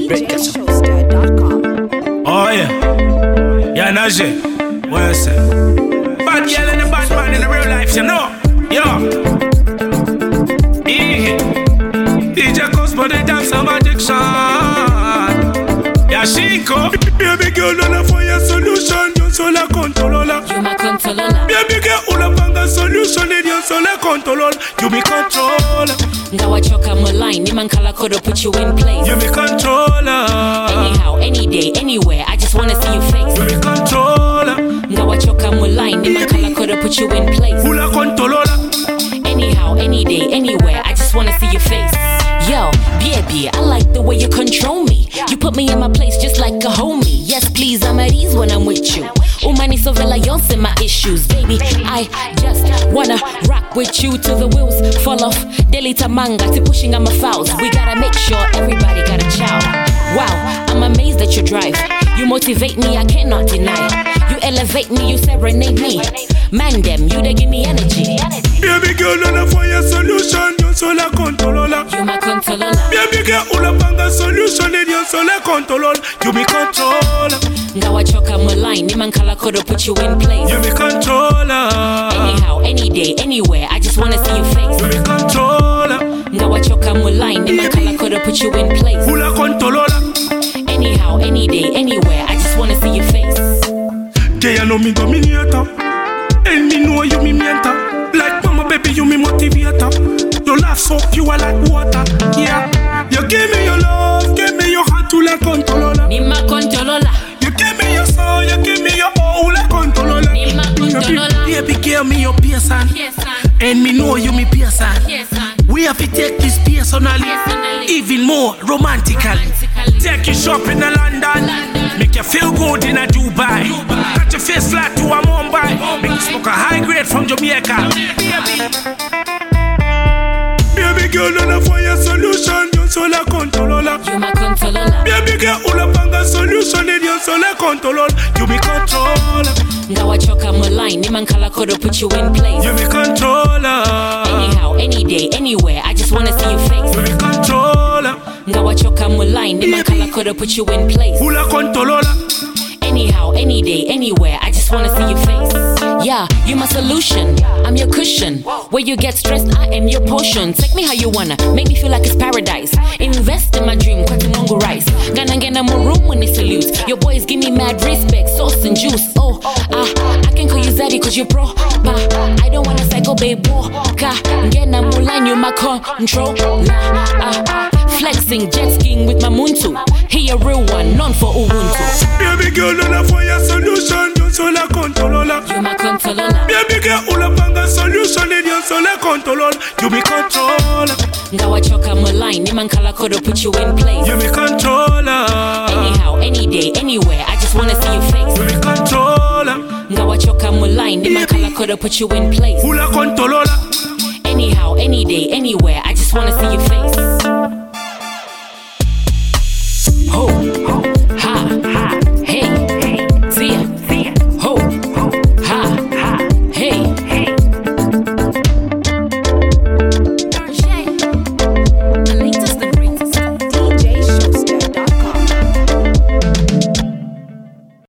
DJShowster.com. Oh yeah. Yeah, Naje. What you say? Bad girl and the bad man in the real life, you know. Yo. DJ Cosmo, they dance some addiction. Yeah, Chico. Baby girl, no for your solution. You're so la controller. You my controller. Baby girl, una panga solution. You're so la controller. You me controller. Ngawa choka muline. Ni man kala kodo put you in place. You me controller. Anyhow, any day, anywhere. I just wanna see your face. You me controller. Ngawa choka muline. Ni man kala kodo put you in place. Ula controller. Anyhow, any day, anywhere. I just wanna see your face. Yo, baby, I like the way you control me. You put me in my place just like a homie. Yes, please, I'm at ease when I'm with you. Umani surveillance in my issues, baby. I just wanna rock with you till the wheels fall off. Delita manga to pushing on my fouls. We gotta make sure everybody got a chow. Wow, I'm amazed at your drive. You motivate me, I cannot deny. You elevate me, you serenade me. Man them, you they give me energy. Baby girl, no for your solution. You're so la controller. You my controller. Baby girl, una panga solution. You're so la controller. You me controller. Ngawa choka muline. Ni man kala kodo put you in place. You me controller. Anyhow, any day, anywhere. I just wanna see your face. You me controller. Ngawa choka muline. Ni man kala kodo put you in place. Ula controller. Anyhow, any day, anywhere. I just wanna see your face. They know me dominator. And me know you me mentor. Like mama baby you me motivator. Your laugh so pure like water. Yeah. You give me your love, give me your heart to like controller. Ni ma controller. You give me your soul, you give me your all like controller. Ni ma controller. Baby girl me your person. Yes, son. And me know you me person. Yes, son. We have to take this personally. Even more romantically. Take you shopping in London. Make you feel good in a Dubai. Cut your face flat to a Mumbai. Make you smoke a high grade from Jamaica. Baby girl, no for your solution. You're so la controller. You my controller. Baby girl, una panga solution. You're so la controller. You me controller. Ngawa choka muline. Ni man kala kodo put you in place. You me controller. Anyhow, any day, anywhere. I just wanna see your face. You me controller. Ngawa choka muline. Ni man kala kodo put you in place. Ula controller. Anyhow, any day, anywhere. I just wanna see your face. Yeah, you my solution. I'm your cushion. Where you get stressed, I am your potion. Take me how you wanna, make me feel like it's paradise. Invest in my dream, Kwatimongo rice. Gana more room when they salute. Your boys give me mad respect, sauce and juice. Oh, I can call you Zaddy cause you're pro. I don't wanna psycho babe walker. Gana more line, you my control. Flexing, jet skiing with my muntu. He a real one, none for Ubuntu. Baby girl, no for your solution. You're so la controller. You my controller. Baby girl, una panga solution. You're so la controller. You me controller. Ngawa choka muline. Ni man kala kodo put you in place. You me controller. Anyhow, any day, anywhere. I just wanna see your face. You me controller. Ngawa choka muline. Ni man kala kodo put you in place. Ula controller.